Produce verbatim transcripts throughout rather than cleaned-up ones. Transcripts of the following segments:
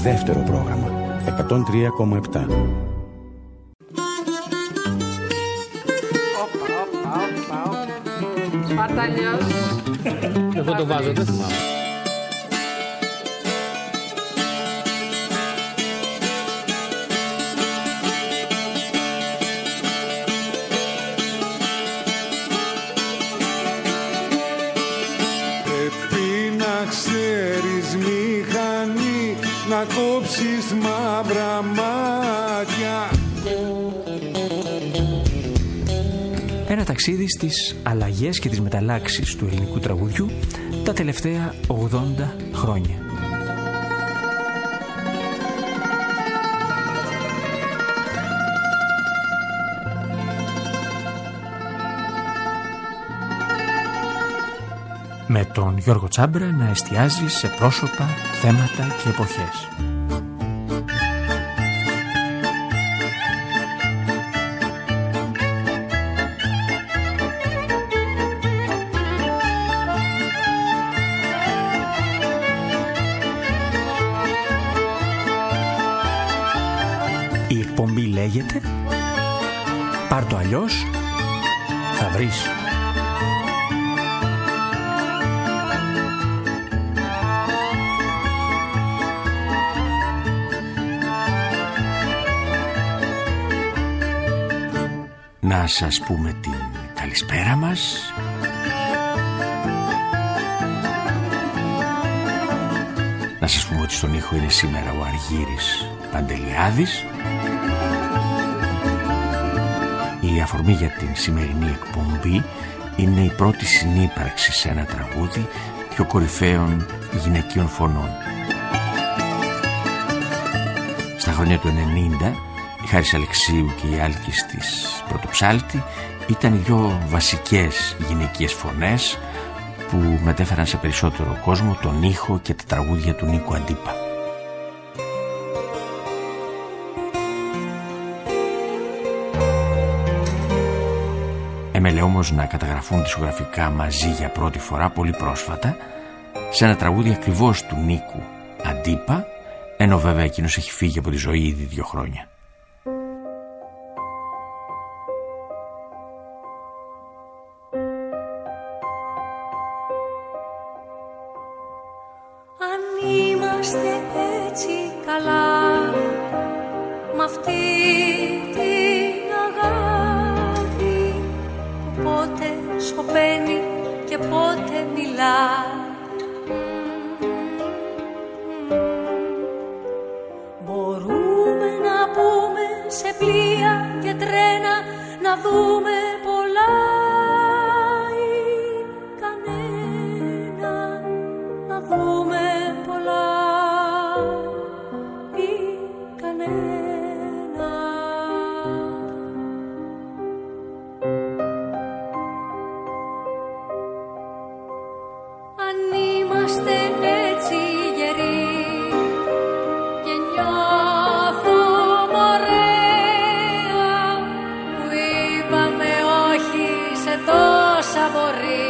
Δεύτερο πρόγραμμα εκατόν τρία κόμμα επτά. Σπαρταλιός. Εγώ το βάζω, δεν θυμάμαι. Πρέπει να ξέρεις μηχανή, να κόψεις μαύρα μάτια. Ένα ταξίδι στις αλλαγές και τις μεταλλάξεις του ελληνικού τραγουδιού τα τελευταία ογδόντα χρόνια. Με τον Γιώργο Τσάμπρα να εστιάζει σε πρόσωπα, θέματα και εποχές. Η εκπομπή λέγεται «Πάρ' το αλλιώς, θα βρεις». Να σας πούμε την καλησπέρα μας. Να σας πούμε ότι στον ήχο είναι σήμερα ο Αργύρης Παντελιάδης. Η αφορμή για την σημερινή εκπομπή είναι η πρώτη συνύπαρξη σε ένα τραγούδι πιο κορυφαίων γυναικείων φωνών. Στα χρόνια του ενενήντα η Χάρης Αλεξίου και η Άλκης της Πρωτοψάλτη ήταν οι δυο βασικές γυναικείες φωνές που μετέφεραν σε περισσότερο κόσμο τον ήχο και τα τραγούδια του Νίκου Αντίπα. Έμελε όμως να καταγραφούν δισκογραφικά μαζί για πρώτη φορά πολύ πρόσφατα σε ένα τραγούδι ακριβώς του Νίκου Αντίπα, ενώ βέβαια εκείνος έχει φύγει από τη ζωή ήδη δύο χρόνια. Αν είμαστε έτσι καλά μ' αυτή την αγάπη που πότε σωπαίνει και πότε μιλά, μπορούμε να πούμε σε πλοία και τρένα να δούμε πολλά ή κανένα, να δούμε πολλά ή κανένα. Αν είμαστε έτσι γεροί και νιώθω ωραία που είπαμε όχι σε τόσα μπορεί,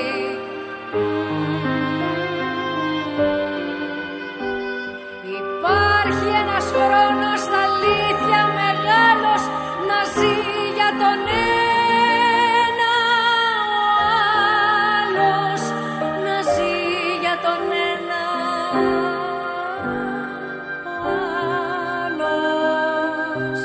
υπάρχει ένας χρόνος στα αλήθεια μεγάλος να ζει για τον ένα, ο άλλος να ζει για τον ένα, ο άλλος.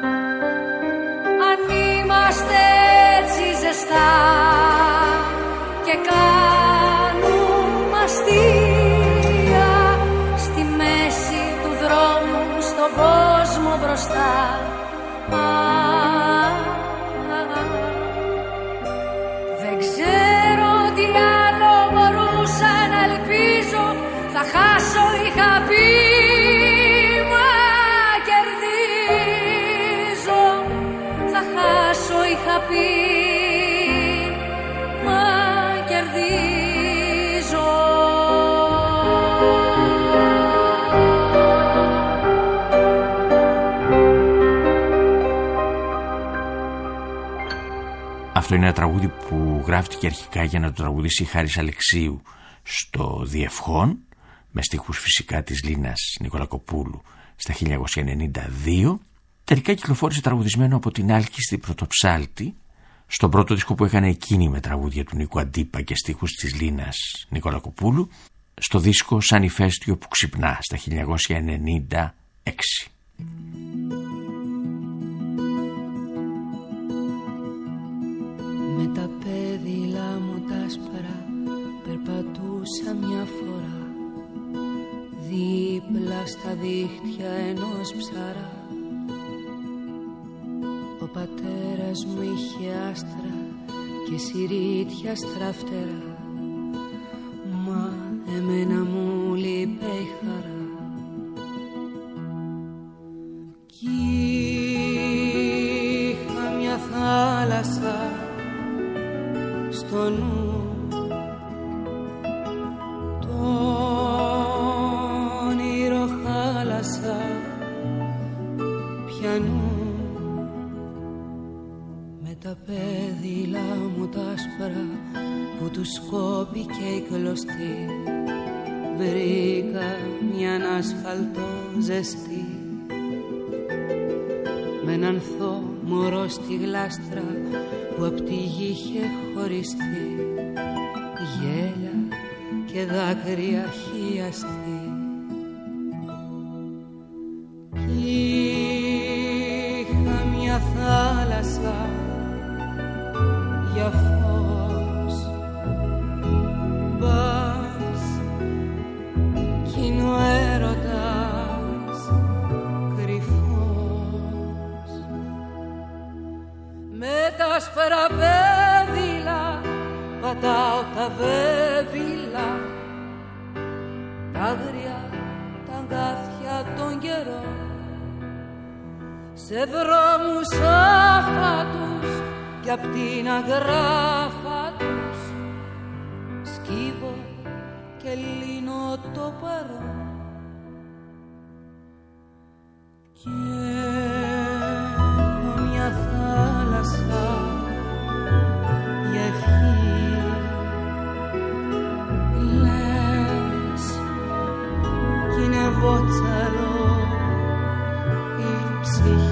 Αν είμαστε έτσι ζεστά και κάνουμε αστεία στη μέση του δρόμου στον κόσμο μπροστά, α, α, α. Δεν ξέρω τι άλλο μπορούσα να ελπίζω, θα χάσω είχα πει, μα κερδίζω, θα χάσω είχα πει, μα κερδίζω. Αυτό είναι ένα τραγούδι που γράφτηκε αρχικά για να το τραγουδήσει η Χάρης Αλεξίου στο Διευχόν, με στίχους φυσικά της Λίνας Νικολακοπούλου στα χίλια εννιακόσια ενενήντα δύο. Τελικά κυκλοφόρησε τραγουδισμένο από την άλκιστη Πρωτοψάλτη στον πρώτο δίσκο που έκανε εκείνη με τραγούδια του Νίκου Αντίπα και στίχους της Λίνας Νικολακοπούλου, στο δίσκο «Σαν ηφαίστειο που ξυπνά» στα χίλια εννιακόσια ενενήντα έξι. Με τα πέδιλα μου τα σπρά περπατούσα μια φορά δίπλα στα δίχτυα ενός ψαρά. Ο πατέρας μου είχε άστρα και συρίτια στραφτερά, μα εμένα μου λείπε η χαρά. Κι είχα μια θάλασσα στο νου, το όνειρο χάλασα πιανού. Με τα πέδιλα μου τα άσπρα που τους κόπηκε η κλωστή, βρήκα μιαν ασφαλτό ζεστή, με έναν θό μωρό στη γλάστρα που απ' τη γη είχε χωριστεί, γέλια και δάκρυα χιαστή. Είχα μια θάλασσα για φως, μπας κι είναι ο έρωτας κρυφός. Με τα άσπρα πέδιλα πατάω τα βέβυλα, τα άγρια τα αγκάθια των καιρών, σε δρόμους άφατους κι απ' την αγράφα τους σκύβω και λύνω το παρόν. Και έχω μια θάλασσα για ευχή, λες κι είναι βότσαλο η ψυχή.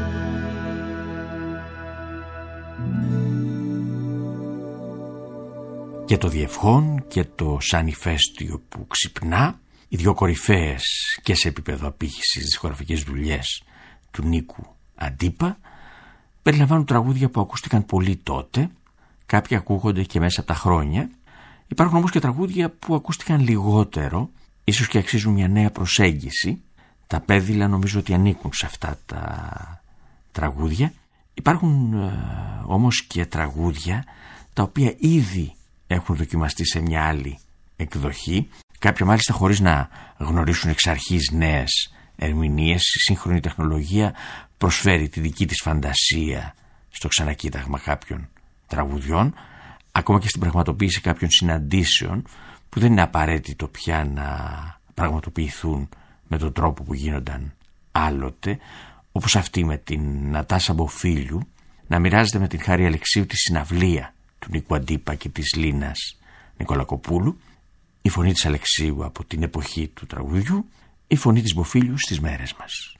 Και το Διευχόν και το «Σαν ηφαίστειο που ξυπνά», οι δύο κορυφαίες και σε επίπεδο απήχησης δισκογραφικές δουλειές του Νίκου Αντίπα, περιλαμβάνουν τραγούδια που ακούστηκαν πολύ τότε, κάποια ακούγονται και μέσα από τα χρόνια. Υπάρχουν όμως και τραγούδια που ακούστηκαν λιγότερο, ίσως και αξίζουν μια νέα προσέγγιση. Τα πέδιλα νομίζω ότι ανήκουν σε αυτά τα τραγούδια. Υπάρχουν ε, όμως και τραγούδια τα οποία ήδη έχουν δοκιμαστεί σε μια άλλη εκδοχή, κάποια μάλιστα χωρίς να γνωρίσουν εξ αρχής νέες ερμηνείες. Η σύγχρονη τεχνολογία προσφέρει τη δική της φαντασία στο ξανακοίταγμα κάποιων τραγουδιών, ακόμα και στην πραγματοποίηση κάποιων συναντήσεων που δεν είναι απαραίτητο πια να πραγματοποιηθούν με τον τρόπο που γίνονταν άλλοτε, όπως αυτή με την Νατάσα Μποφίλιου να μοιράζεται με την Χάρη Αλεξίου τη συναυλία του Νίκου Αντίπα και της Λίνας Νικολακοπούλου, η φωνή της Αλεξίου από την εποχή του τραγουδιού, η φωνή της Μποφίλιου στις μέρες μας.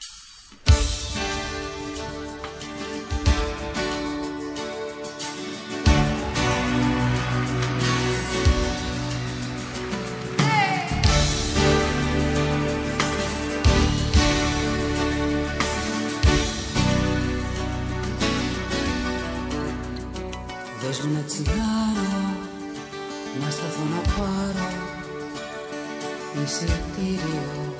Δώσ' μου ένα τσιγάρο, να σταθώ να πάρω εισιτήριο.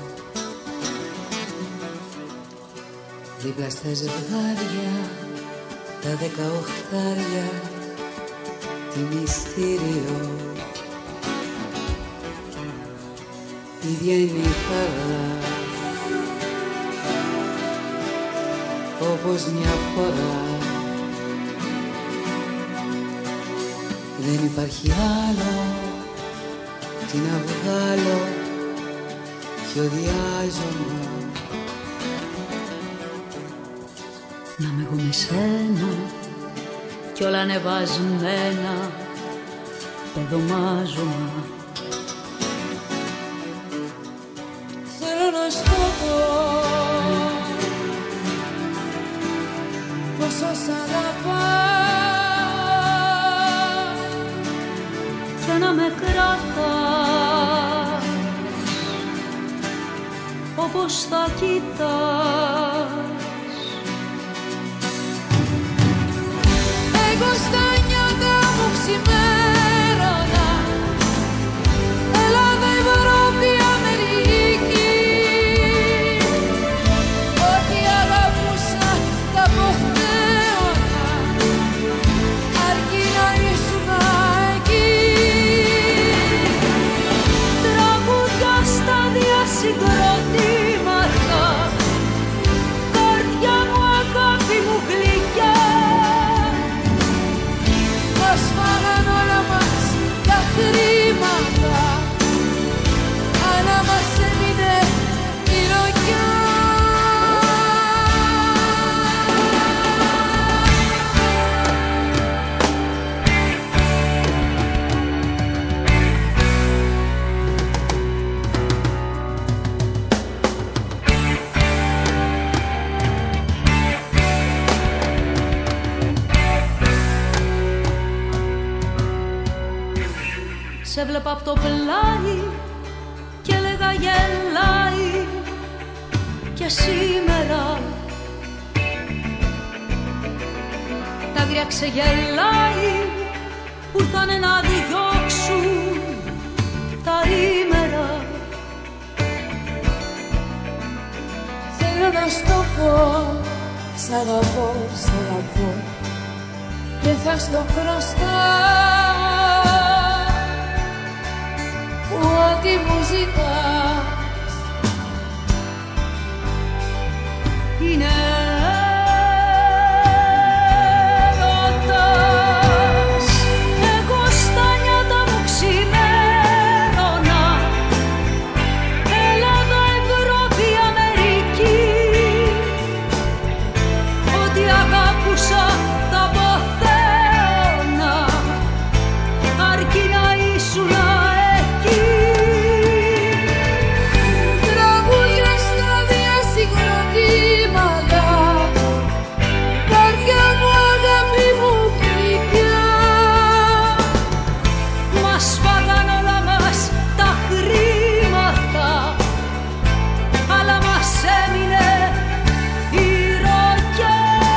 Δίπλα στα ζευγάρια, τα δεκαοχτάρια, τι μυστήριο. Ίδια είναι η χαρά, όπως μια φορά. Δεν υπάρχει άλλο, τι να βγάλω, ποιο διάζωμα. Να με εγώ με σένα κι όλα ανεβασμένα, παιδομάζωμα. Θέλω να στο πω πως θα κοιτάς. Εγώ στα νιάτα μου ξημέρωνα, Ελλάδα, Ευρώπη, Αμερική. Ό,τι αγαπούσα τα αποθέωνα, αρκεί να ήσουν εκεί. Τραγούδια στα διασυγκροτήματα, καρδιά μου, αγάπη μου γλυκιά. Μας φάγαν όλα μας τα χρήματα, αλλά μας έμεινε η ρογιά. Σε βλέπα απ' το πλάι και έλεγα γελάει και σήμερα τα άγρια ξεγελάει που ήρθανε να διώξουν τα ήμερα. Θέλω να στο πω, σ' αγαπώ, σ' αγαπώ και θα στο χρωστάω ό,τι μου ζητάς είναι έρωτας. Εγώ στα νιάτα μου ξημέρωνα, Ελλάδα, Ευρώπη, Αμερική. Ό,τι αγάπουσα τα αποθέωνα, αρκεί να ήσουν εκεί. Τραγούδια στα διασυγκροτήματα, καρδιά μου, αγάπη μου γλυκιά. Μας φάγαν όλα μας τα χρήματα, αλλά μας έμεινε η ρογιά.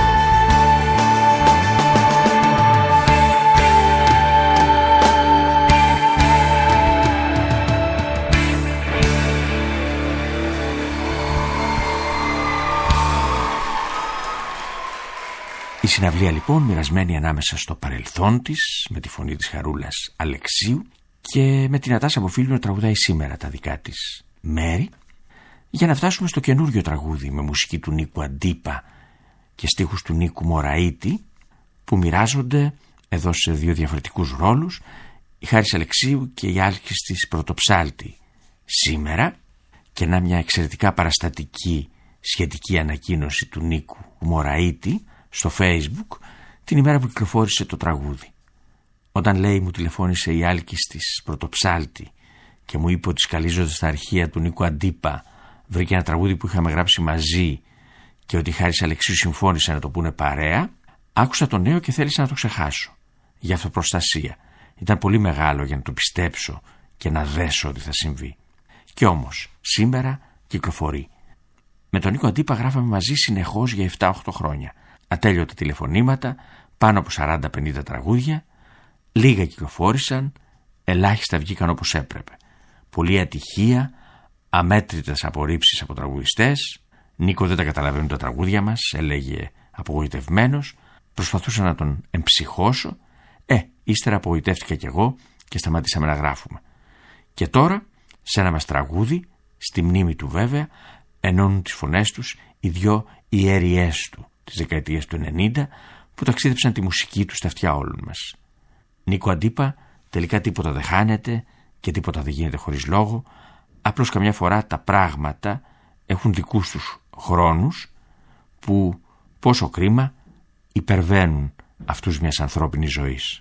Η συναυλία λοιπόν μοιρασμένη ανάμεσα στο παρελθόν της, με τη φωνή της Χαρούλας Αλεξίου, και με την Νατάσα Αποφίλου να τραγουδάει σήμερα τα δικά της μέρη, για να φτάσουμε στο καινούριο τραγούδι με μουσική του Νίκου Αντίπα και στίχους του Νίκου Μωραΐτη, που μοιράζονται εδώ σε δύο διαφορετικούς ρόλους η Χάρης Αλεξίου και η Άλκης της Πρωτοψάλτη σήμερα, και να μια εξαιρετικά παραστατική σχετική ανακοίνωση του Νίκου Μωραΐτη στο Facebook την ημέρα που κυκλοφόρησε το τραγούδι. Όταν λέει μου τηλεφώνησε η Άλκης της Πρωτοψάλτη και μου είπε ότι σκαλίζοντας στα αρχεία του Νίκου Αντίπα βρήκε ένα τραγούδι που είχαμε γράψει μαζί και ότι η Χάρης Αλεξίου συμφώνησε να το πούνε παρέα, άκουσα το νέο και θέλησα να το ξεχάσω. Για αυτοπροστασία. Ήταν πολύ μεγάλο για να το πιστέψω και να δέσω ότι θα συμβεί. Και όμως σήμερα κυκλοφορεί. Με τον Νίκο Αντίπα γράφαμε μαζί συνεχώς για επτά οχτώ χρόνια. Ατέλειωτα τηλεφωνήματα, πάνω από σαράντα πενήντα τραγούδια, λίγα κυκλοφόρησαν, ελάχιστα βγήκαν όπως έπρεπε. Πολλή ατυχία, αμέτρητες απορρίψεις από τραγουδιστές. Νίκο, δεν τα καταλαβαίνουν τα τραγούδια μας, έλεγε απογοητευμένος. Προσπαθούσα να τον εμψυχώσω. Ε, ύστερα απογοητεύτηκα κι εγώ και σταματήσαμε να γράφουμε. Και τώρα, σε ένα μας τραγούδι, στη μνήμη του βέβαια, ενώνουν τις φωνές τους οι δυο ιέριές του της δεκαετίας του ενενήντα που ταξίδεψαν τη μουσική του στα αυτιά όλων μας. Νίκο Αντίπα, τελικά τίποτα δεν χάνεται και τίποτα δεν γίνεται χωρίς λόγο, απλώς καμιά φορά τα πράγματα έχουν δικούς τους χρόνους που, πόσο κρίμα, υπερβαίνουν αυτούς μιας ανθρώπινης ζωής.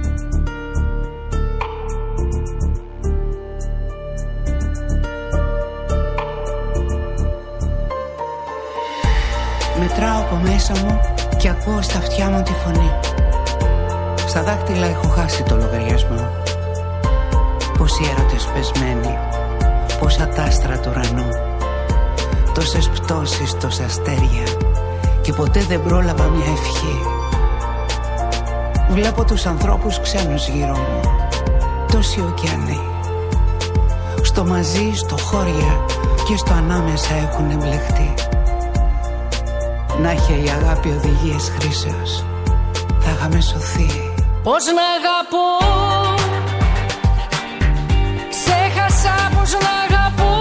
Μετράω από μέσα μου και ακούω στα αυτιά μου τη φωνή. Στα δάχτυλα έχω χάσει το λογαριασμό. Πόσοι έρωτες πεσμένοι, πόσα τάστρα του ουρανού. τόσες πτώσεις, τόσα αστέρια και ποτέ δεν πρόλαβα μια ευχή. Βλέπω τους ανθρώπους ξένους γύρω μου, τόσοι ωκεανοί. Στο μαζί, στο χώρια και στο ανάμεσα έχουν εμπλεχτεί. Να είχε η αγάπη οδηγίες χρήσεως, θα είχαμε σωθεί. Πώς να αγαπώ, ξέχασα πώς να αγαπώ.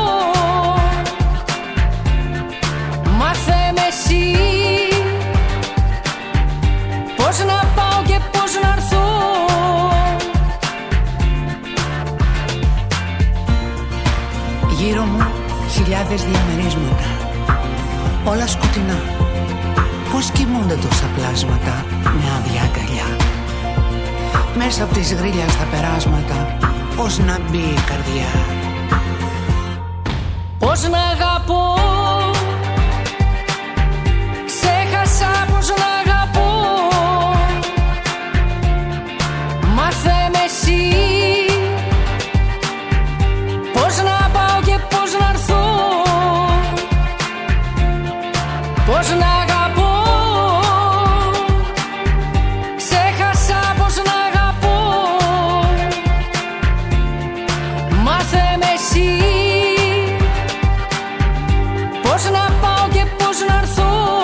Μάθε με εσύ, πώς να πάω και πώς να έρθω. Γύρω μου χιλιάδες διαμερίσματα, όλα σκοτεινά. Πώς κοιμούνται τόσα πλάσματα, μια άδεια αγκαλιά. Μέσα από τις γρίλια στα περάσματα, πώς να μπει η καρδιά. Πώς να αγαπώ, ξέχασα πώς να αγαπώ. Μάθε με εσύ, πώς να πάω και πώς να έρθω. Πώς να αγαπώ, ξέχασα πώς να αγαπώ. Μάθε με εσύ, πώς να πάω και πώς να έρθω.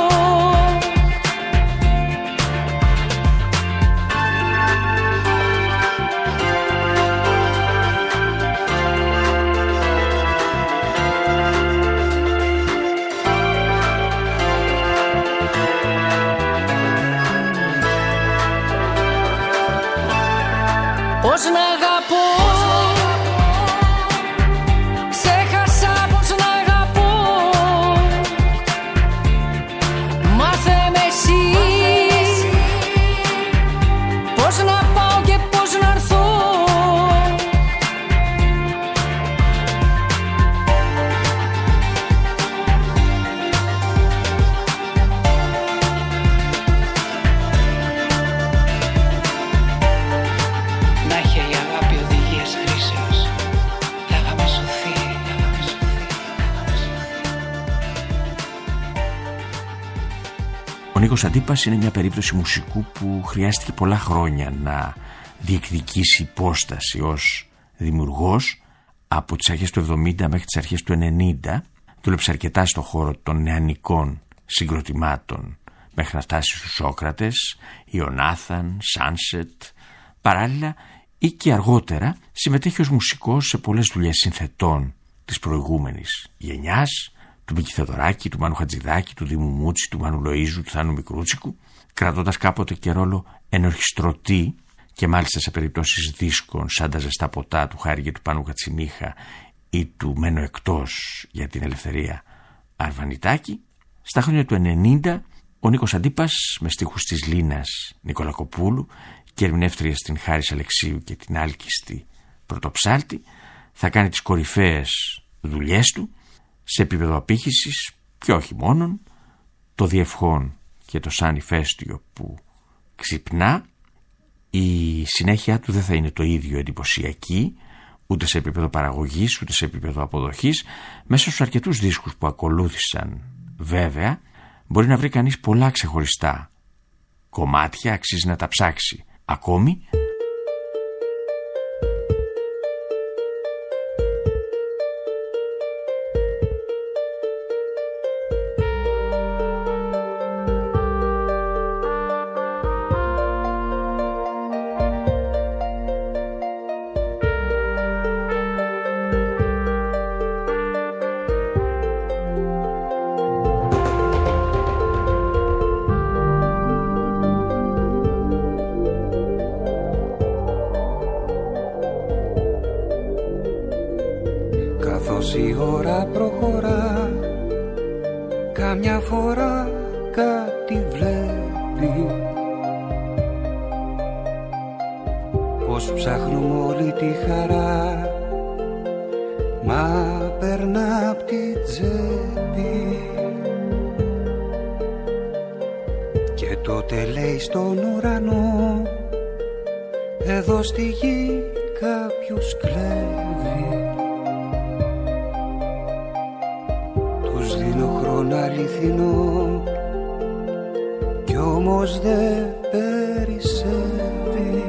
Πώς να αγαπώ, ξέχασα πώς να αγαπώ. Μάθε με εσύ, πώς να πάω και πώς να έρθω. Να είχε η αγάπη οδηγίες χρήσεως, θα είχαμε σωθεί, θα είχαμε σωθεί, θα είχαμε σωθεί. Ο Νίκος Αντίπας είναι μια περίπτωση μουσικού που χρειάστηκε πολλά χρόνια να διεκδικήσει υπόσταση ως δημιουργός. Από τις αρχές του εβδομήντα μέχρι τις αρχές του ενενήντα δούλεψε αρκετά στο χώρο των νεανικών συγκροτημάτων μέχρι να φτάσει στους Σόκρατες, Ιωνάθαν, Σάνσετ. Παράλληλα ή και αργότερα συμμετέχει ως μουσικός σε πολλές δουλειές συνθετών της προηγούμενης γενιάς, του Μίκη Θεοδωράκη, του Μάνου Χατζηδάκη, του Δήμου Μούτσι, του Μάνου Λοΐζου, του Θάνου Μικρούτσικου, κρατώντας κάποτε και ρόλο ενορχιστρωτή και μάλιστα σε περιπτώσεις δίσκων σαν τα Ζεστά ποτά του Χάρη και του Πάνου Κατσιμίχα ή του Μένω εκτός για την Ελευθερία Αρβανιτάκη. Στα χρόνια του ενενήντα ο Νίκος Αντίπας με στίχους της Λίνας Νικολακοπούλου και ερμηνεύτριες την Χάρης Αλεξίου και την άλκιστη Πρωτοψάλτη θα κάνει τις κορυφαίες δουλειές του σε επίπεδο απήχησης και όχι μόνον, το Διευχόν και το Σαν ηφαίστειο που ξυπνά. Η συνέχεια του δεν θα είναι το ίδιο εντυπωσιακή ούτε σε επίπεδο παραγωγής ούτε σε επίπεδο αποδοχής. Μέσα στους αρκετούς δίσκους που ακολούθησαν βέβαια μπορεί να βρει κανείς πολλά ξεχωριστά κομμάτια, αξίζει να τα ψάξει ακόμη. Καθώς η ώρα προχωρά, καμιά φορά κάτι βλέπει. Πως ψάχνουμε όλη τη χαρά, μα περνά απ' τη τσέπη. Και τότε λέει στον ουρανό, εδώ στη γη κάποιος κλέβει. Τους δίνω χρόνο αληθινό κι όμως δεν περισσεύει.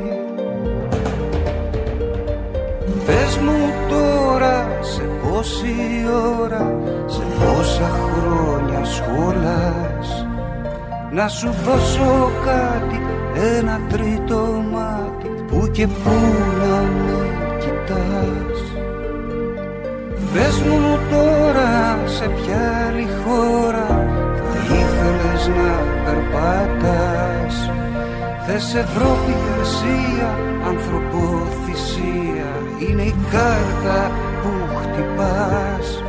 Πες μου τώρα σε πόση ώρα, σε πόσα χρόνια σχολάς, να σου δώσω κάτι, ένα τρίτο μάτι που και που να με κοιτάς. Πες μου τώρα σε ποια άλλη χώρα θα ήθελες να περπατάς. Θες Ευρώπη, Ασία, ανθρωποθυσία, είναι η κάρτα που χτυπάς.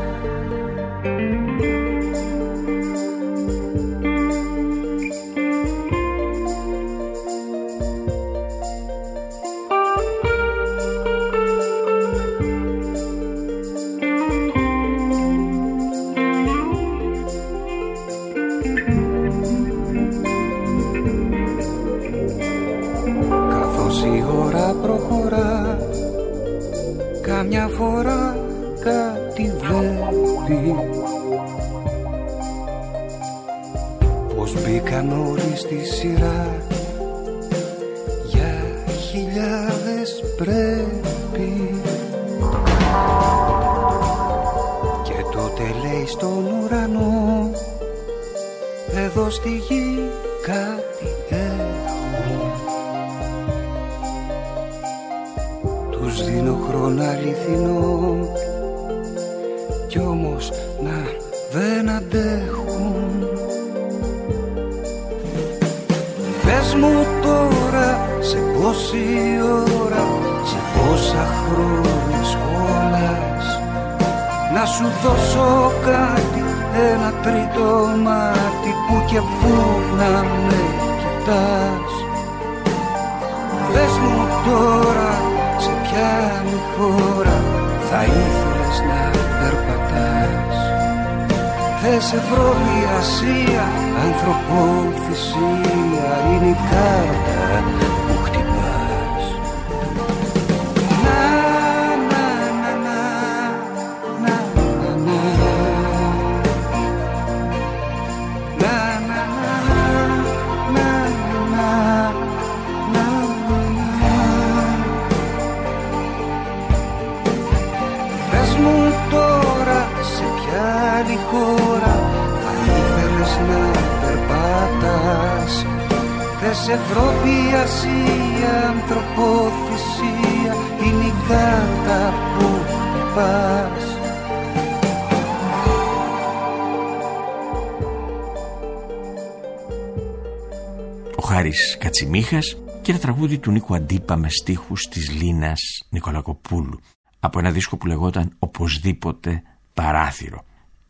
Καμιά φορά κάτι βλέπει, πως μπήκαν όλοι στη σειρά, για χιλιάδες πρέπει. Και τότε λέει στον ουρανό, εδώ στη γη κάτι έχω. Τους δίνω χρόνο αληθινό κι όμως να δεν αντέχουν. Πες μου τώρα σε πόση ώρα, σε πόσα χρόνια σχολάς, να σου δώσω κάτι, ένα τρίτο μάτι που και που να με κοιτάς. Πες μου τώρα σε ποια άλλη χώρα θα ήθελες να περπατάς. Θες Ευρώπη, Ασία, ανθρωποθυσία, είναι η κάρτα που χτυπάς. Να, να, να, να, να, να, να, να, να, να, να. Πες μου τώρα σε ποια άλλη χώρα θα ήθελες να περπατάς. Θες Ευρώπη, Ασία, ανθρωποθυσία, είναι η κάρτα που χτυπάς. Ο Χάρης Κατσιμίχας και ένα τραγούδι του Νίκου Αντίπα με στίχους της Λίνας Νικολακοπούλου από ένα δίσκο που λεγόταν «Οπωσδήποτε Παράθυρο».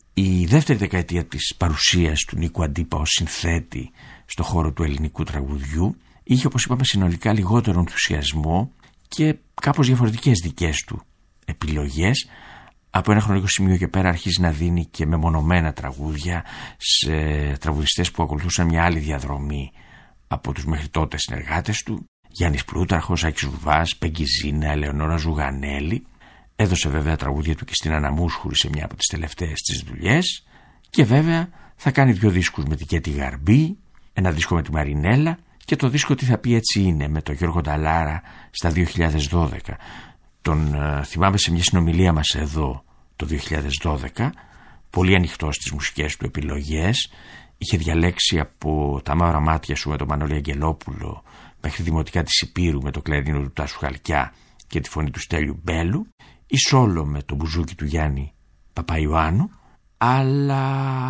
Η δεύτερη δεκαετία της παρουσίας του Νίκου Αντίπα ως συνθέτη στο χώρο του ελληνικού τραγουδιού είχε, όπως είπαμε, συνολικά λιγότερο ενθουσιασμό και κάπως διαφορετικές δικές του επιλογές. Από ένα χρονικό σημείο και πέρα αρχίζει να δίνει και μεμονωμένα τραγούδια σε τραγουδιστές που ακολουθούσαν μια άλλη διαδρομή από τους μέχρι τότε συνεργάτες του. Γιάννης Πλούταρχος, Άκης Ζουβάς, Πεγκιζίνα, Ελεονόρα Ζουγανέλη. Έδωσε βέβαια τραγούδια του και στην Αναμούσχουρη σε μια από τις τελευταίες της δουλειές. Και βέβαια θα κάνει δύο δίσκους με την Κέτη Γαρμπή, ένα δίσκο με τη Μαρινέλα και το δίσκο «Τι θα πει έτσι είναι» με τον Γιώργο Νταλάρα στα δύο χιλιάδες δώδεκα. Τον uh, θυμάμαι σε μια συνομιλία μας εδώ το δύο χιλιάδες δώδεκα, πολύ ανοιχτός στις μουσικές του επιλογές. Είχε διαλέξει από «Τα μαύρα μάτια σου» με τον Μανώλη Αγγελόπουλο μέχρι «Δημοτικά της Υπήρου» με το κλαρίνο του Τάσου Χαλκιά και τη φωνή του Στέλιου Μπέλου, ή «Σόλο» με το μπουζούκι του Γιάννη Παπαϊωάννου, αλλά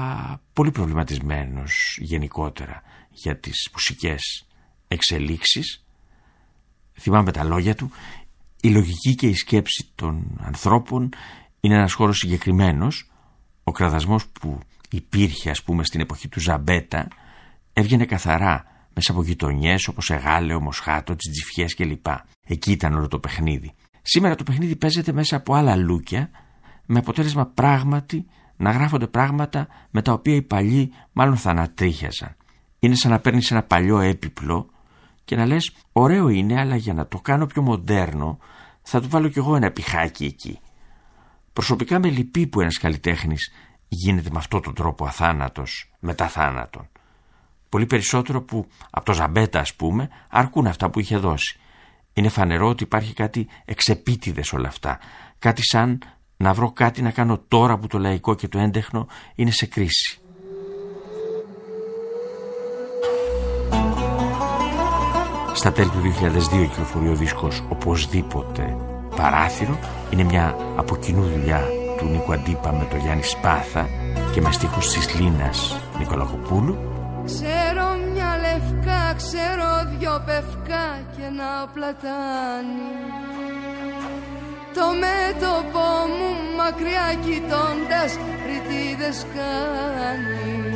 πολύ προβληματισμένος γενικότερα για τις μουσικές εξελίξεις. Θυμάμαι τα λόγια του: «Η λογική και η σκέψη των ανθρώπων είναι ένας χώρος συγκεκριμένος. Ο κραδασμός που υπήρχε, ας πούμε, στην εποχή του Ζαμπέτα έβγαινε καθαρά μέσα από γειτονιές όπως Εγάλεο, Μοσχάτο, Τζιτζιφιές κλπ. Εκεί ήταν όλο το παιχνίδι. Σήμερα το παιχνίδι παίζεται μέσα από άλλα λούκια, με αποτέλεσμα πράγματι να γράφονται πράγματα με τα οποία οι παλιοί μάλλον θα ανατρίχιαζαν. Είναι σαν να παίρνεις ένα παλιό έπιπλο και να λες ωραίο είναι, αλλά για να το κάνω πιο μοντέρνο θα του βάλω κι εγώ ένα πιχάκι εκεί». Προσωπικά με λυπεί που ένας καλλιτέχνης γίνεται με αυτόν τον τρόπο αθάνατος μετά θάνατον. Πολύ περισσότερο που από το Ζαμπέτα, ας πούμε, αρκούν αυτά που είχε δώσει. Είναι φανερό ότι υπάρχει κάτι εξεπίτηδες όλα αυτά. Κάτι σαν να βρω κάτι να κάνω τώρα που το λαϊκό και το έντεχνο είναι σε κρίση. Στα τέλη του δύο χιλιάδες δύο κυκλοφορεί ο δίσκος «Οπωσδήποτε Παράθυρο». Είναι μια από κοινού δουλειά του Νίκου Αντίπα με τον Γιάννη Σπάθα και με στίχους της Λίνας Νικολακοπούλου. Ξέρω μια λευκά, ξέρω δυο πευκά και ένα πλατάνι. Το μέτωπο μου μακριά κοιτώντας ρητίδες κάνει.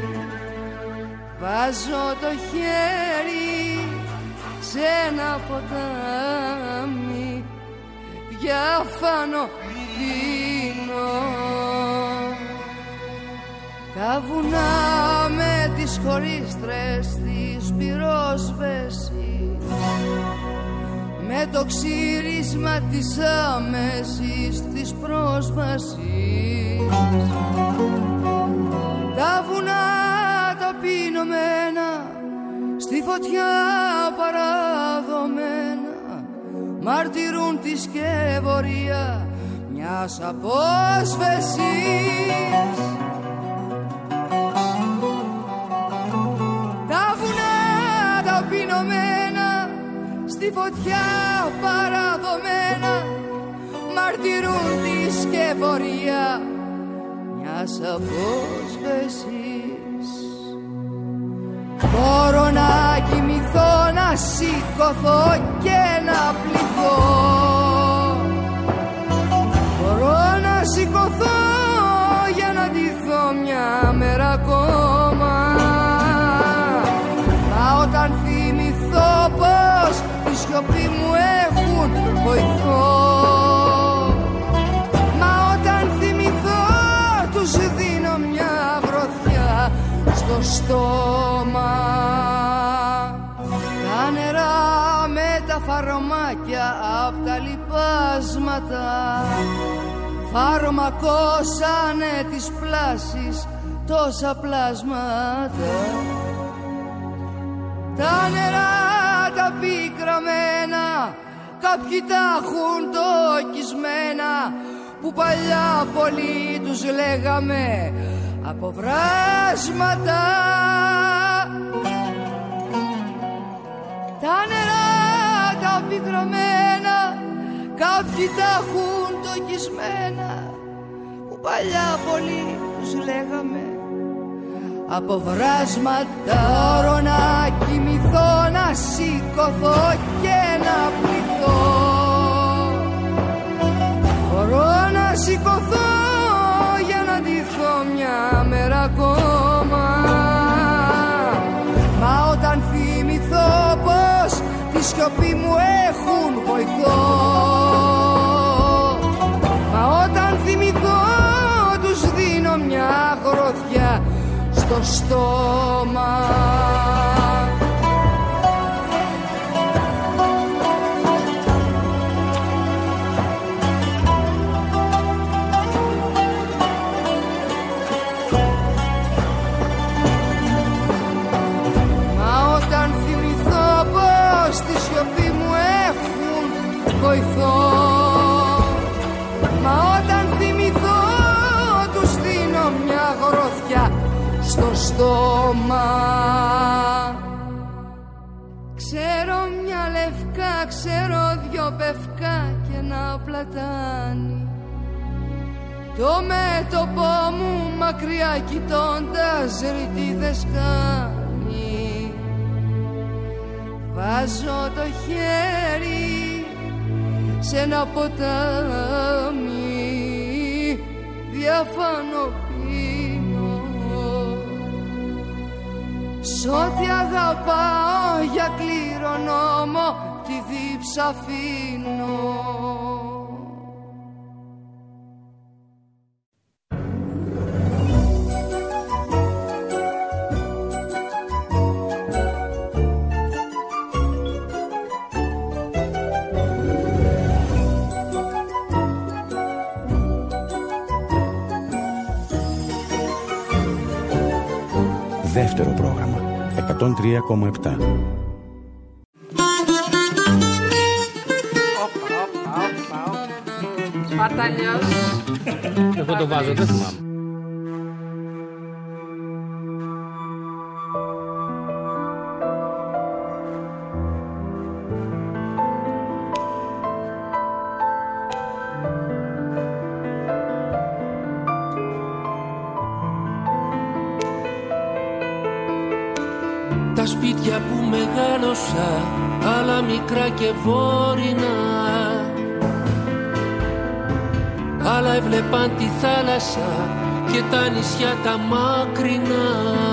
Βάζω το χέρι σε ένα ποτάμι, διάφανο πίνω. Τα βουνά με τις χωρίστρες της πυρόσβεσης, με το ξύρισμα της άμεσης της πρόσβασης. Τα βουνά τα πίνωμένα, στη φωτιά παραδομένα, μαρτυρούν τη σκευωρία μιας απόσβεσης. Τα βουνά τα πινωμένα, στη φωτιά παραδομένα, μαρτυρούν τη σκευωρία μιας απόσβεσης. Μπορώ να κοιμηθώ, να σηκωθώ και να πληθώ. Μπορώ να σηκωθώ για να ντυθώ μια μέρα ακόμα. Μα όταν θυμηθώ πως τη σιωπή μου έχουν βοηθό, μα όταν θυμηθώ τους δίνω μια γροθιά στο στόμα. Τα νερά με τα φαρμάκια απ' τα λιπάσματα φαρμακώσανε τις πλάσεις τόσα πλάσματα. Τα νερά τα πικραμένα, κάποιοι τα έχουν τοκισμένα, που παλιά πολλοί τους λέγαμε αποβράσματα. Τα νερά τα πικραμένα, κάποιοι τα έχουν τοκισμένα, που παλιά πολλοί τους λέγαμε αποβράσματα. Μπορώ να κοιμηθώ, να σηκωθώ και να πληθώ. Μπορώ να σηκωθώ για να ντυθώ μια μέρα ακόμα. Μα όταν θυμηθώ πως τη σιωπή μου έχουν βοηθό, μα όταν θυμηθώ τους δίνω μια γροθιά στο στόμα. Μα όταν θυμηθώ πως τη σιωπή μου έχουν βοηθό, μα όταν θυμηθώ τους δίνω μια γροθιά στο στόμα. Ξέρω μια λευκά, ξέρω δυο πευκά και ένα πλατάνι. Το μέτωπο μου μακριά κοιτώντας ρητίδες κάνει. Βάζω το χέρι σε ένα ποτάμι, διαφάνω πίνω. Σ' ό,τι αγαπάω για κληρονόμο τη δίψα αφήνω. εκατόν τρία κόμμα επτά. Σπαρταλιός. Εγώ το βάζω, δεν θυμάμαι. Τα σπίτια που μεγάλωσα, άλλα μικρά και βόρεινα, άλλα έβλεπαν τη θάλασσα και τα νησιά τα μακρινά.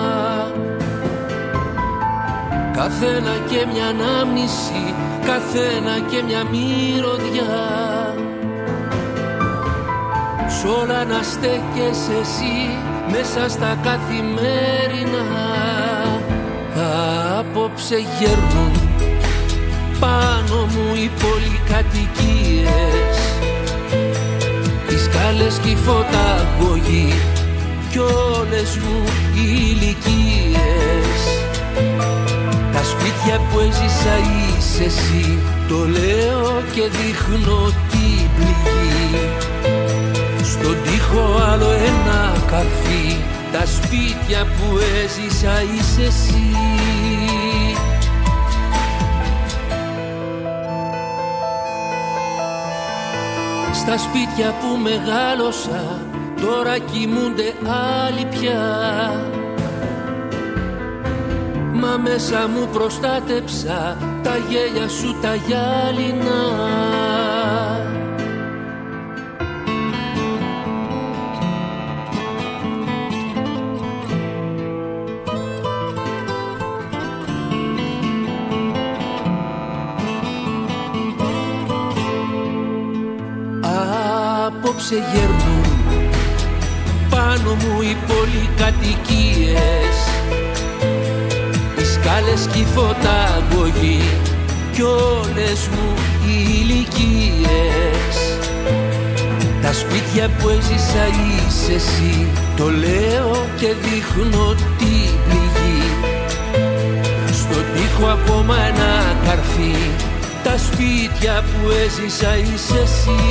Καθένα και μια ανάμνηση, καθένα και μια μυρωδιά. Σ' όλα να στέκεσαι εσύ μέσα στα καθημερινά. Απόψε γέρνουν πάνω μου οι πολυκατοικίες, οι σκάλες και οι φωταγωγοί κι όλες μου οι ηλικίες. Τα σπίτια που έζησα είσαι εσύ, το λέω και δείχνω την πληγή. Στον τοίχο άλλο ένα καρφί, τα σπίτια που έζησα είσαι εσύ. Στα σπίτια που μεγάλωσα τώρα κοιμούνται άλλοι πια, μα μέσα μου προστάτεψα τα γέλια σου τα γυάλινα. Απόψε γέρνουν πάνω μου οι πολυκατοικίες, οι σκάλες και οι φωταγωγοί κι όλες μου οι ηλικίες. Τα σπίτια που έζησα είσαι εσύ, το λέω και δείχνω την πληγή. Στον τοίχο ακόμα ένα καρφί, τα σπίτια που έζησα είσαι εσύ.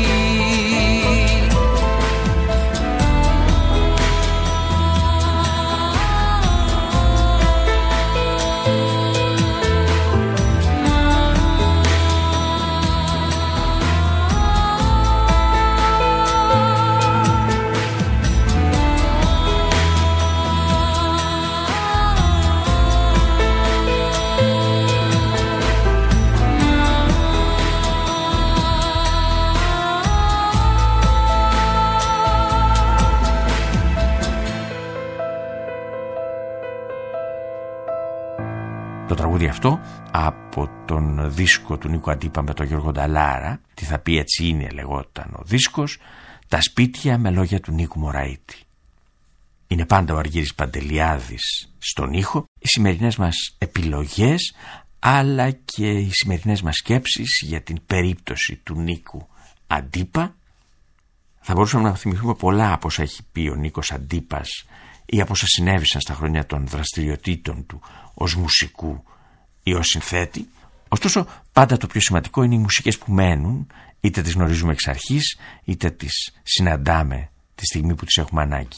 Το τραγούδι αυτό από τον δίσκο του Νίκου Αντίπα με τον Γιώργο Νταλάρα, τι θα πει έτσι είναι λεγόταν ο δίσκος, τα σπίτια με λόγια του Νίκου Μωραήτη. Είναι πάντα ο Αργύρης Παντελιάδης στον ήχο, οι σημερινές μας επιλογές αλλά και οι σημερινές μας σκέψεις για την περίπτωση του Νίκου Αντίπα. Θα μπορούσαμε να θυμηθούμε πολλά από όσα έχει πει ο Νίκος Αντίπας ή από όσα συνέβησαν στα χρόνια των δραστηριοτήτων του ως μουσικού ή ως συνθέτη. Ωστόσο πάντα το πιο σημαντικό είναι οι μουσικές που μένουν, είτε τις γνωρίζουμε εξ αρχής είτε τις συναντάμε τη στιγμή που τις έχουμε ανάγκη.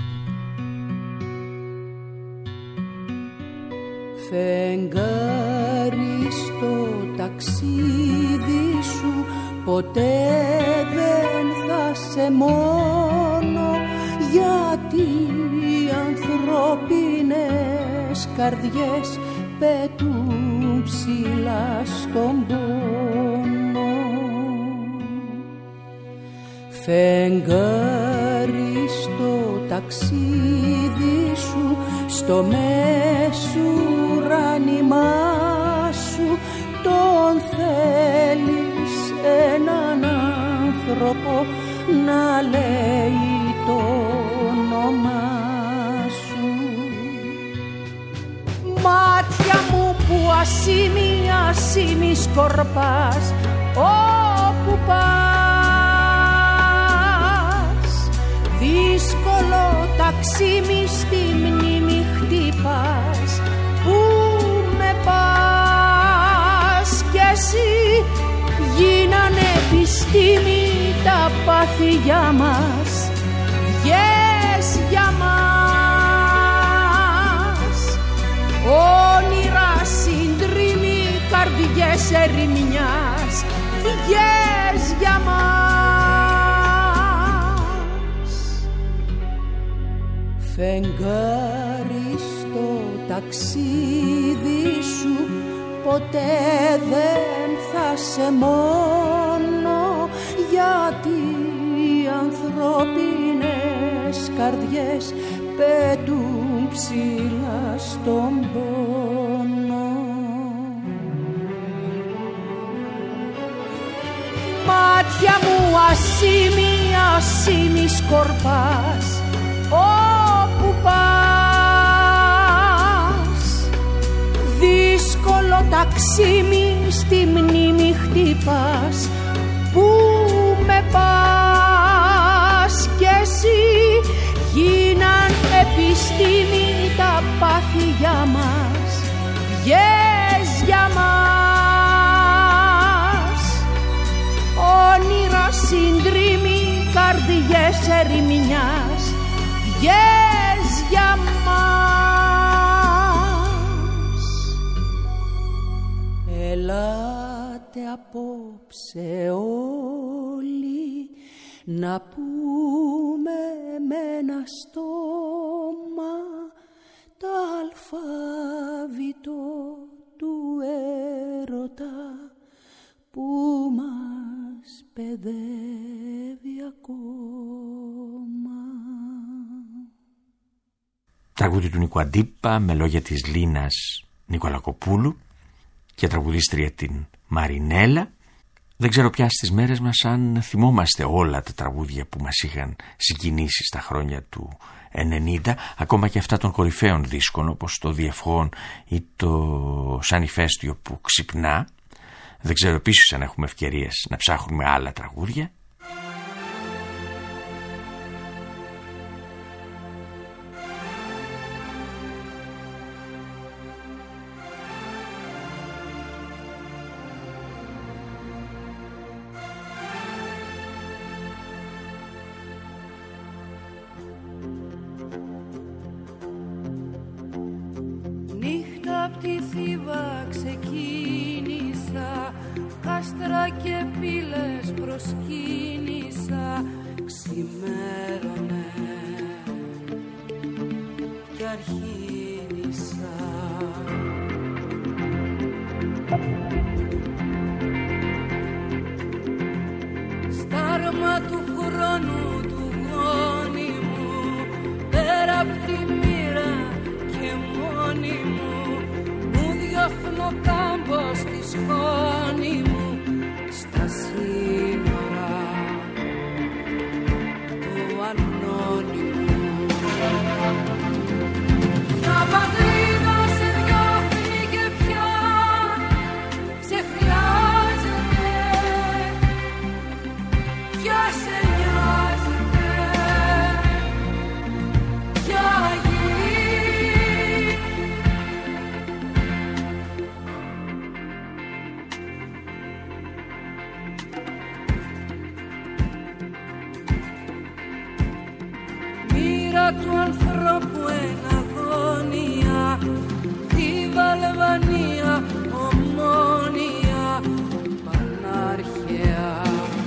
Φεγγάρι στο ταξίδι σου, ποτέ δεν θα σε μόνο, γιατί οι ανθρώπινες καρδιές πετούν ψηλά στον πόνο. Φεγγάρι στο ταξίδι σου, στο μεσουράνημά σου, τον θέλεις έναν άνθρωπο να λέει το όνομά σου. Μάτια μου που ασήμι ασήμι σκορπάς, όπου πας, δύσκολο ταξίμι στη μνήμη χτυπάς, που γίνανε επιστήμη τα πάθη μας, βγες για μας. Όνειρα συντρίμμοι, καρδιές ερημινιάς, βγες για μας. Φεγγάρι στο ταξίδι σου, ποτέ δεν θα σε μόνο, γιατί οι ανθρώπινες καρδιές πετούν ψηλά στον πόνο. Μάτια μου ασήμι, ασήμι σκορπάς, όπου πας. Δύσκολο ταξίμι στη μνήμη χτυπάς, που με πας κι εσύ. Γίναν επιστήμη τα πάθη μας, βγες για μας. Όνειρα συντρίμμοι, καρδιές ερημινιάς, βγες για μας. Ελάτε απόψε όλοι, να πούμε με ένα στόμα το αλφάβητο του έρωτα που μας παιδεύει ακόμα. Τραγούδι του Νίκου Αντίπα με λόγια της Λίνας Νικολακοπούλου και τραγουδίστρια την Μαρινέλα. Δεν ξέρω πια στις μέρες μας αν θυμόμαστε όλα τα τραγούδια που μας είχαν συγκινήσει στα χρόνια του ενενήντα, ακόμα και αυτά των κορυφαίων δίσκων όπως το Διευχόν ή το Σαν ηφαίστειο που ξυπνά. Δεν ξέρω επίσης αν έχουμε ευκαιρίες να ψάχνουμε άλλα τραγούδια. Απ' τη Θήβα ξεκίνησα, κάστρα και πύλες προσκύνησα. Ξημέρωνε κι αρχίνησα. Στάρμα του χρόνου του γόνιμου, πέρα απ' τη μοίρα και μόνη μου, διώχνω κάμπο στη σκόνη μου, στα σύνορα του ανώνυμου. Τα πατρίδα σε διώχνει και πια σε χρειάζεται, πια σε νοιάζεται, πια του ανθρώπου εν αγωνία, τη Βαλβανία ομόνια, πανάρχαια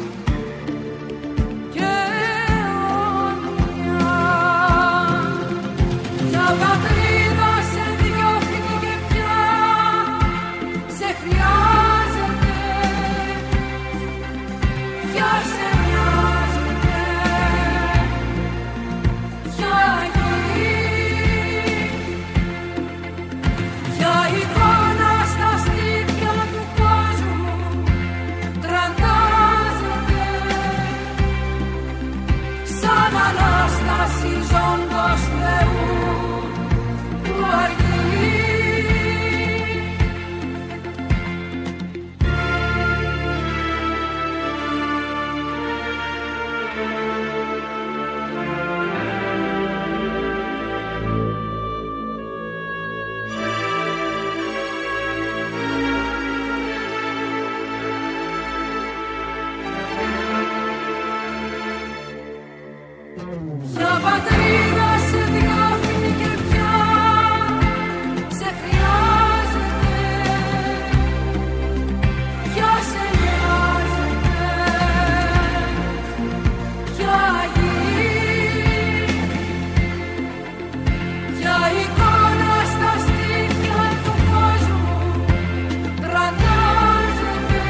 και αιώνια. Τα πατρίδα σε διώχνει και πια σε χρειάζεται, πια σε νοιάζεται, για εικόνα στα στήθια του κόσμου τραντάζεται, σαν Ανάσταση ζώντος Θεού που αργεί. Για πατρίδα σε διώχνει και πια σε χρειάζεται, πια σε νοιάζεται, πια γη, πια εικόνα στα στήθια του κόσμου τρανάζεται,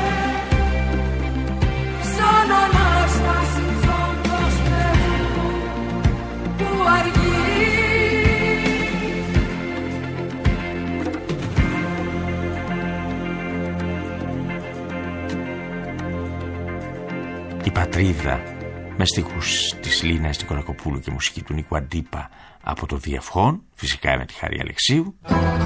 σαν Ανάσταση ζώντος Θεού που αργεί. Η πατρίδα, με στίχους της Λίνας Νικολακοπούλου και μουσική του Νίκου Αντίπα από το Διευχόν, φυσικά με τη Χαρή Αλεξίου.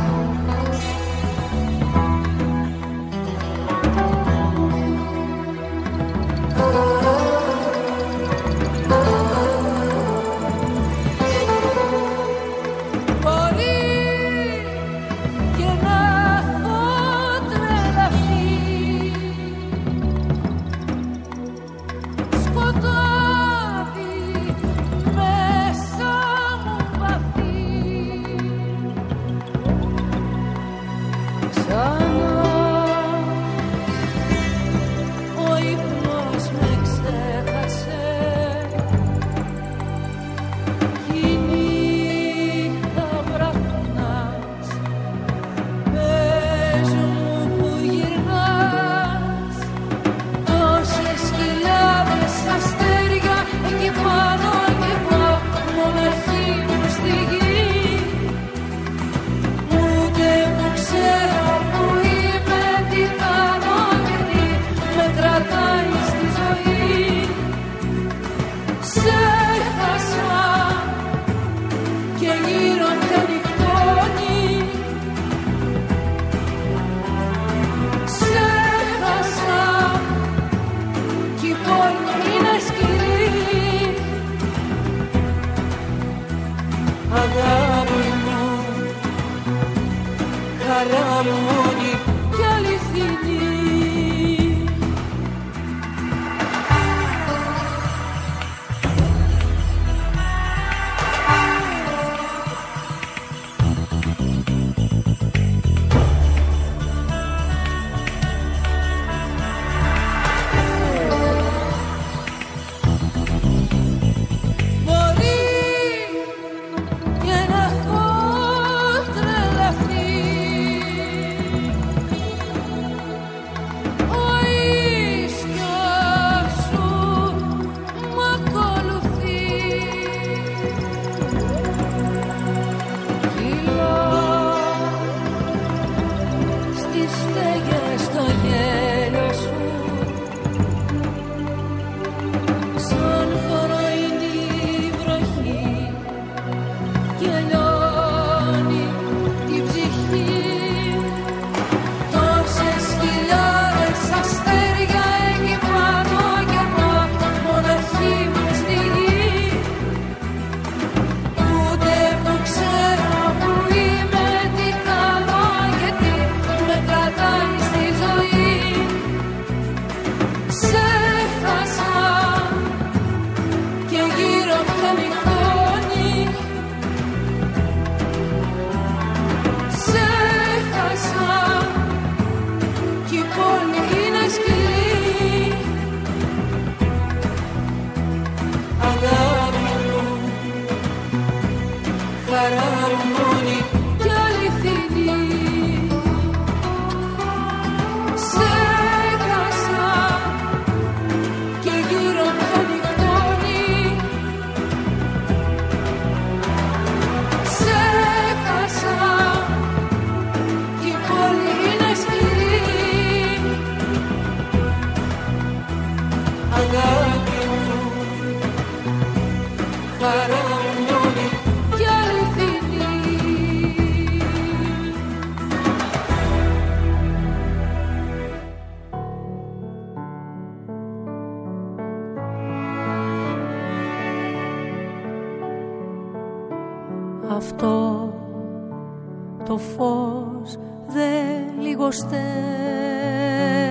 Αυτό το φως δεν λιγοστεύει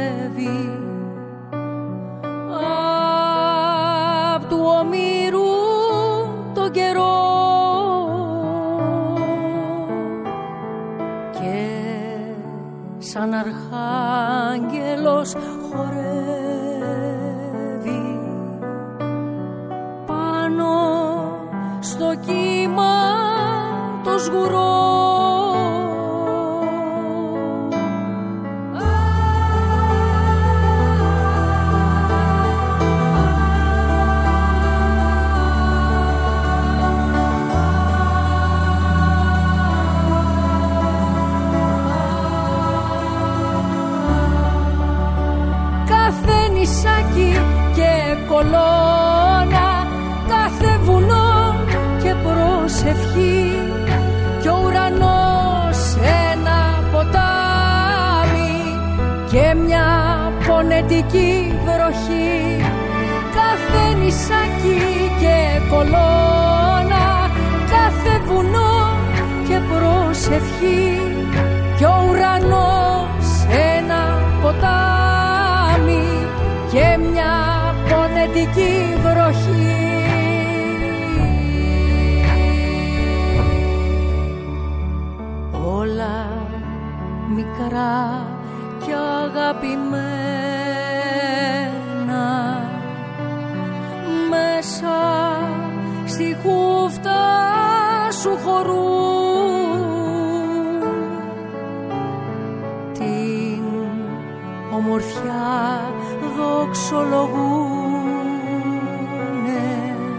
απ' του ομήρου καιρό και σαν αρχάγγελος χορεύει πάνω στο κύμα το σγουρό. Και κολόνα, κάθε βουνό και προσευχή κι ο ουρανός ένα ποτάμι και μια πονετική βροχή. Κάθε νησάκι και κολόνα, κάθε βουνό και προσευχή κι ο ουρανός ένα ποτάμι και μια πονετική βροχή. Όλα μικρά και αγαπημένα μέσα στη χούφτα σου χωρούν την ομορφιά δοξολογούνε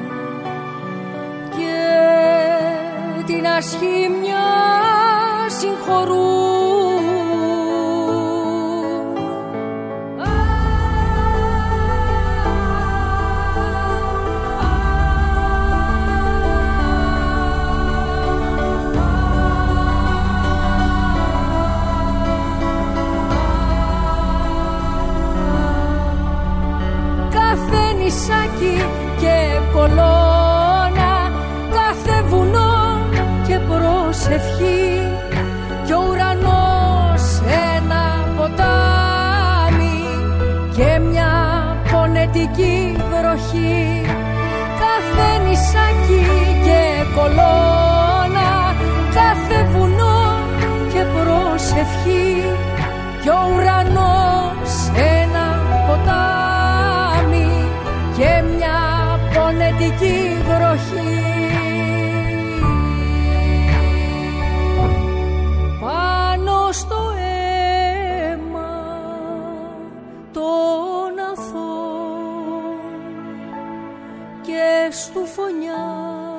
και την ασχήμια συγχωρούν. Και κολόνα, κάθε βουνό και προσευχή κι ο ουρανός ένα ποτάμι και μια πονετική βροχή. Κάθε νησάκι και κολόνα, κάθε βουνό και προσευχή κι ο ουρανός ένα ποτάμι και μια πονετική βροχή. Πάνω στο αίμα των αθώων και στου φωνιά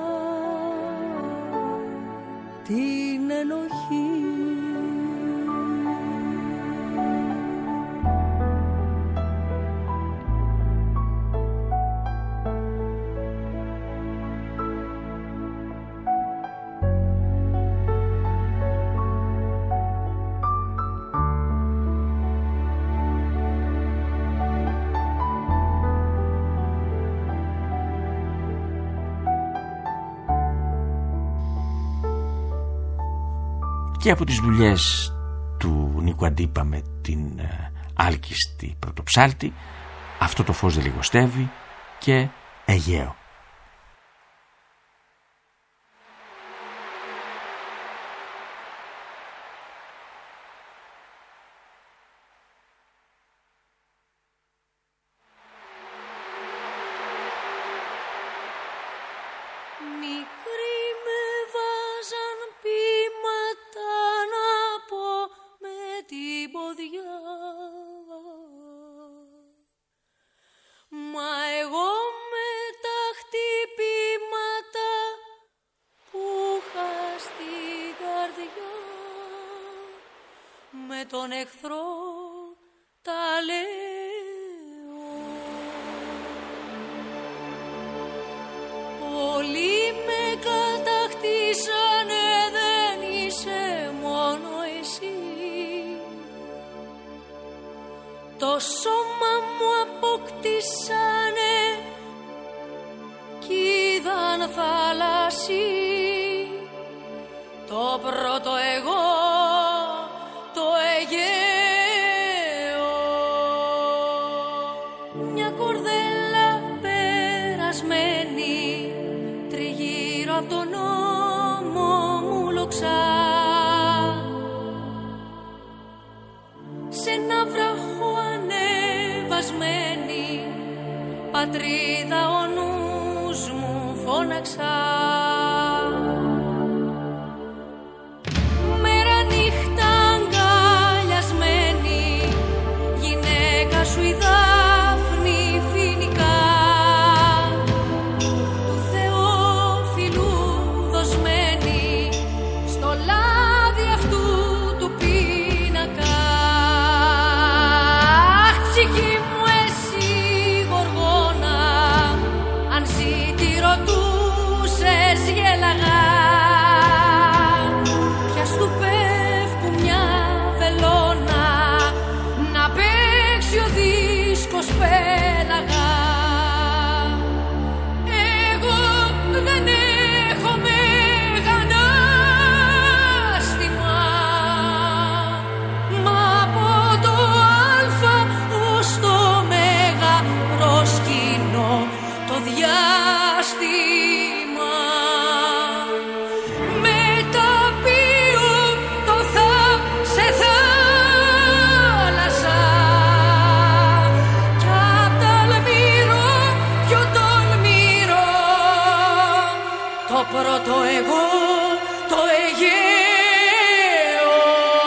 την ενοχή. Και από τις δουλειές του Νίκου Αντίπα με την ε, άλκιστη πρωτοψάλτη, αυτό το φως δεν λιγοστεύει και Αιγαίο. Τον εχθρό τα λέω. Πολλοί με κατακτήσανε, δεν είσαι μόνο εσύ. Το σώμα μου αποκτήσανε κι είδαν θάλασσι. Το πρώτο εγώ, το Αιγαίο. Μια κορδέλα περασμένη τριγύρω απ' τον νόμο μου λοξά. Σε ένα βράχο ανεβασμένη πατρίδα ο νους μου φώναξα. Μέρα νύχτα αγκαλιασμένη γυναίκα σου η Δάφνη φοινικά, του Θεόφιλου δοσμένη στο λάδι αυτού του πίνακα. Αχ, ψυχή μου εσύ γοργόνα, αν ζήτη ρωτούσες γέλαγα. Ποιας του πέφτουν μια βελόνα, να παίξει ο δίσκος πέλαγα. Εγώ δεν έχω μεγανάστημα, μα από το αλφα ως το μέγα προσκυνώ το διάστημα. Μεταποιώ το θα σε θάλασσα κι απ' ταλμηρό πιο τολμηρό το πρώτο εγώ το Αιγαίο.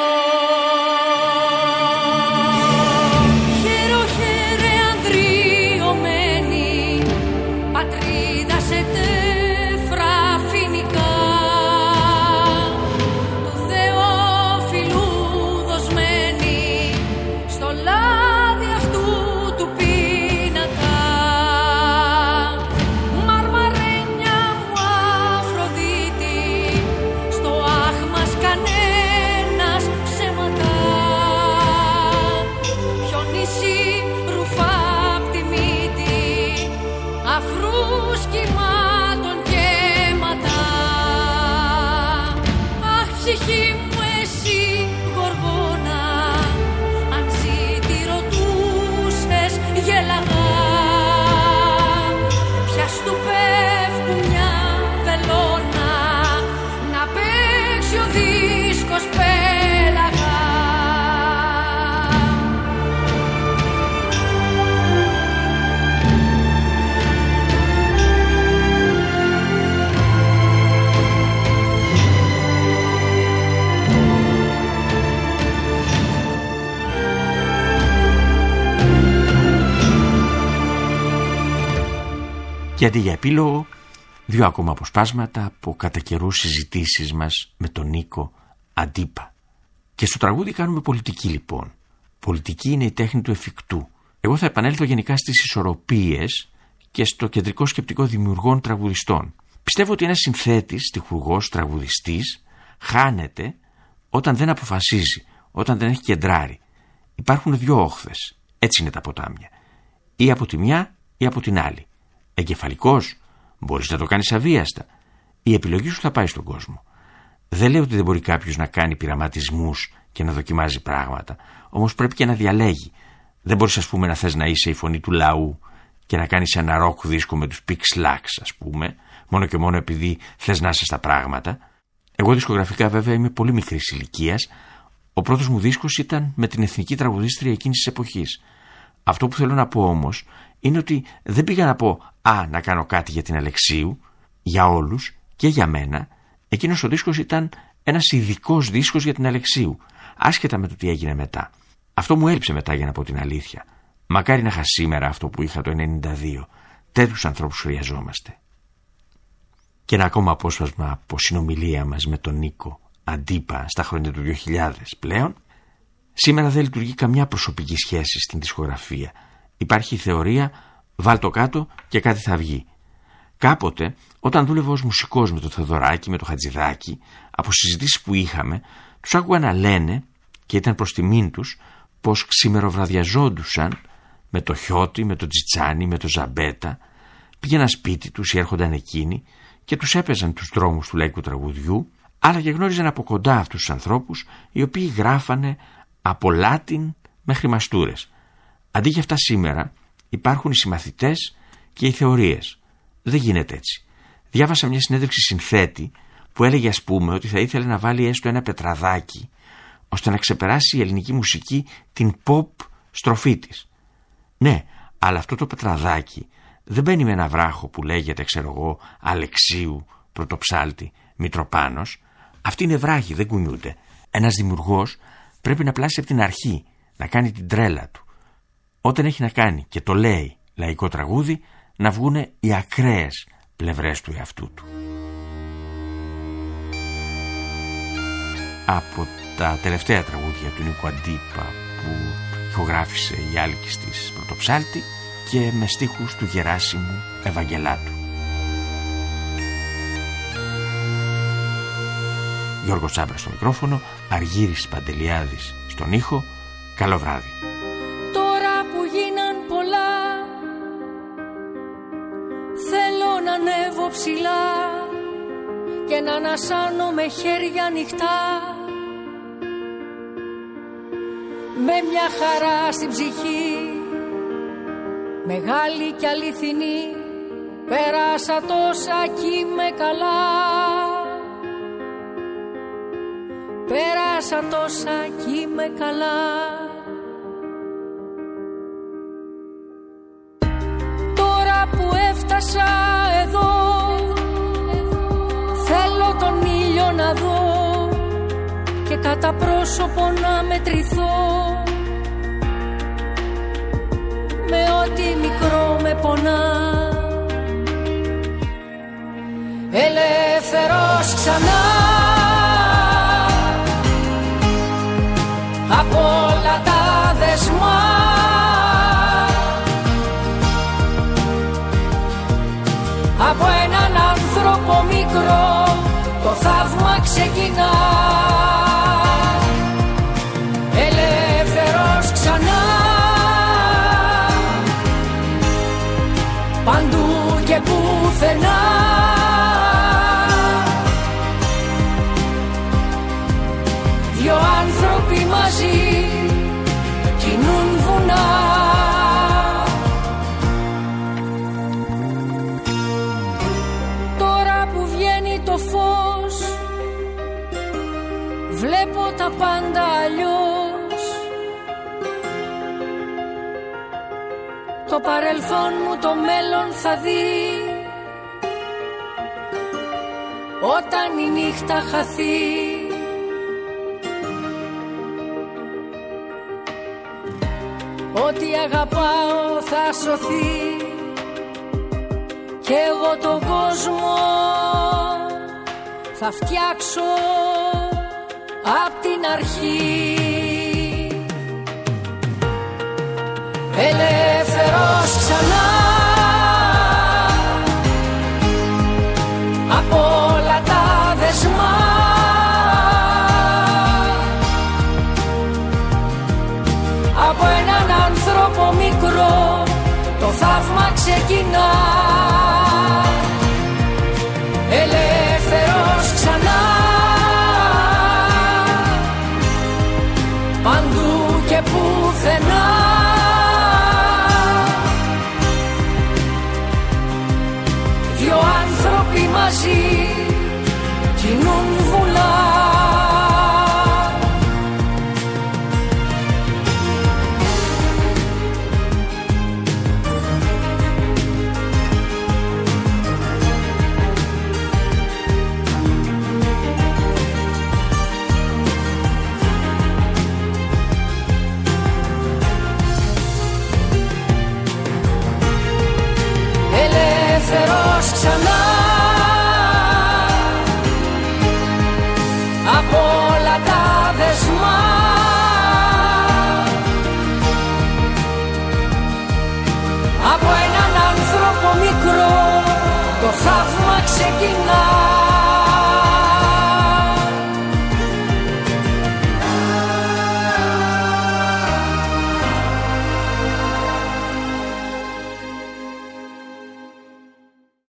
Χαίρο χαίρε ανδριωμένη πατρίδα σε τέφρα φοινικά, του Θεόφιλου δοσμένη στο λάδι αυτού του πίνακα. Μαρμαρένια μου Αφροδίτη, στο άχ μας κανένας ψέματα. Ποιο νησί ρουφά απ' τη μύτη, αφρούς κυμάτων γέματα. Αχ, ψυχή μου εσύ γοργόνα, αν ζήτη ρωτούσες γέλαγα. Ποιας του πέφτουν μια βελόνα, να παίξει ο δίσκος πέλαγα. Και αντί για επίλογο, δύο ακόμα αποσπάσματα από κατά καιρούς συζητήσεις μας με τον Νίκο Αντίπα. Και στο τραγούδι κάνουμε πολιτική λοιπόν. Πολιτική είναι η τέχνη του εφικτού. Εγώ θα επανέλθω γενικά στις ισορροπίες και στο κεντρικό σκεπτικό δημιουργών τραγουδιστών. Πιστεύω ότι ένας συνθέτης, στιχουργός, τραγουδιστής χάνεται όταν δεν αποφασίζει, όταν δεν έχει κεντράρει. Υπάρχουν δύο όχθες. Έτσι είναι τα ποτάμια. Ή από τη μια ή από την άλλη. Εγκεφαλικός, μπορείς να το κάνεις αβίαστα. Η επιλογή σου θα πάει στον κόσμο. Δεν λέω ότι δεν μπορεί κάποιος να κάνει πειραματισμούς και να δοκιμάζει πράγματα, όμως πρέπει και να διαλέγει. Δεν μπορείς, ας πούμε, να θες να είσαι η φωνή του λαού και να κάνεις ένα ροκ δίσκο με τους Pixlax, ας πούμε, μόνο και μόνο επειδή θες να είσαι στα πράγματα. Εγώ δισκογραφικά βέβαια είμαι πολύ μικρής ηλικίας. Ο πρώτος μου δίσκος ήταν με την εθνική τραγουδίστρια εκείνης της εποχής. Αυτό που θέλω να πω όμως είναι ότι δεν πήγα να πω «Α, να κάνω κάτι για την Αλεξίου», για όλους και για μένα. Εκείνος ο δίσκος ήταν ένας ειδικός δίσκος για την Αλεξίου, άσχετα με το τι έγινε μετά. Αυτό μου έλειψε μετά, για να πω την αλήθεια. Μακάρι να είχα σήμερα αυτό που είχα το ενενήντα δύο. Τέτοιους ανθρώπους χρειαζόμαστε. Και ένα ακόμα απόσπασμα από συνομιλία μας με τον Νίκο Αντίπα στα χρόνια του δύο χιλιάδες πλέον. Σήμερα δεν λειτουργεί καμιά προσωπική σχέση στην δισκογραφία. Υπάρχει η θεωρία «βάλ το κάτω και κάτι θα βγει». Κάποτε, όταν δούλευα ως μουσικός με το Θεοδωράκη, με το Χατζηδάκη, από συζητήσεις που είχαμε, τους άκουγα να λένε, και ήταν προς τιμήν τους, πως ξημεροβραδιαζόντουσαν με το Χιώτη, με το Τζιτσάνι, με το Ζαμπέτα, πήγαιναν σπίτι τους ή έρχονταν εκείνοι και τους έπαιζαν τους δρόμους του λαϊκού τραγουδιού, αλλά και γνώριζαν από κοντά αυτούς τους ανθρώπους, οι οποίοι γράφανε από Λάτιν μέχρι μαστούρες. Αντί για αυτά σήμερα υπάρχουν οι συμμαθητές και οι θεωρίες. Δεν γίνεται έτσι. Διάβασα μια συνέντευξη συνθέτη που έλεγε, ας πούμε, ότι θα ήθελε να βάλει έστω ένα πετραδάκι ώστε να ξεπεράσει η ελληνική μουσική την pop στροφή της. Ναι, αλλά αυτό το πετραδάκι δεν μπαίνει με ένα βράχο που λέγεται, ξέρω εγώ, Αλεξίου, Πρωτοψάλτη, Μητροπάνος. Αυτοί είναι βράχοι, δεν κουνιούνται. Ένας δημιουργός πρέπει να πλάσει από την αρχή, να κάνει την τρέλα του. Όταν έχει να κάνει και το λέει λαϊκό τραγούδι, να βγούνε οι ακραίες πλευρές του εαυτού του. Από τα τελευταία τραγούδια του Νίκου Αντίπα που ηχογράφησε η Άλκης της Πρωτοψάλτη και με στίχους του Γεράσιμου Ευαγγελάτου. Γιώργος Τσάμπρας στο μικρόφωνο, Αργύρης Παντελιάδης στον ήχο. Καλό βράδυ. Τώρα που γίναν πολλά, θέλω να ανέβω ψηλά και να ανασάνω με χέρια ανοιχτά, με μια χαρά στην ψυχή, μεγάλη και αληθινή. Πέρασα τόσα κι είμαι καλά, πέρασα τόσα κι είμαι καλά. Τώρα που έφτασα εδώ, θέλω τον ήλιο να δω και κατά πρόσωπο να μετρηθώ, με ό,τι μικρό με πονά. Ελεύθερος ξανά απ' όλα τα δεσμά, από έναν άνθρωπο μικρό το θαύμα ξεκινά. Ελεύθερος ξανά, παντού και πουθενά, δυο άνθρωποι μαζί κινούν βουνά. Τώρα που βγαίνει το φως, βλέπω τα πάντα αλλιώς. Το παρελθόν μου το μέλλον θα δει όταν η νύχτα χαθεί. Ό,τι αγαπάω θα σωθεί κι εγώ τον κόσμο θα φτιάξω απ' την αρχή. Ελεύθερος ξανά απ' όλα τα δεσμά, από έναν άνθρωπο μικρό το θαύμα ξεκινά. Ελεύθερος ξανά, παντού και πουθενά, δυο άνθρωποι μαζί κινούν βουλά. Ελεύθερος ξανά απ' όλα τα δεσμά, από έναν άνθρωπο μικρό το θαύμα ξεκινά.